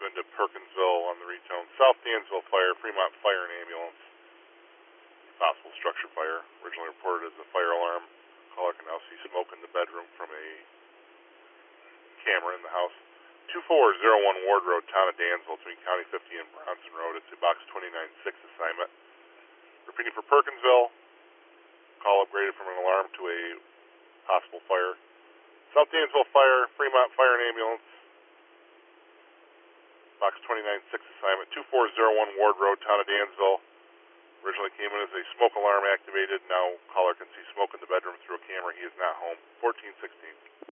into Perkinsville on the retone. South Dansville Fire, Fremont Fire and Ambulance. Possible structure fire. Originally reported as a fire alarm. Caller can now see smoke in the bedroom from a camera in the house. 2401 Ward Road, Town of Dansville, between County 50 and Bronson Road. It's a Box 29-6 assignment. Repeating for Perkinsville. Call upgraded from an alarm to a possible fire. South Dansville Fire, Fremont Fire and Ambulance. Box 29-6 assignment. 2401 Ward Road, Town of Dansville. Originally came in as a smoke alarm activated. Now caller can see smoke in the bedroom through a camera. He is not home. 1416.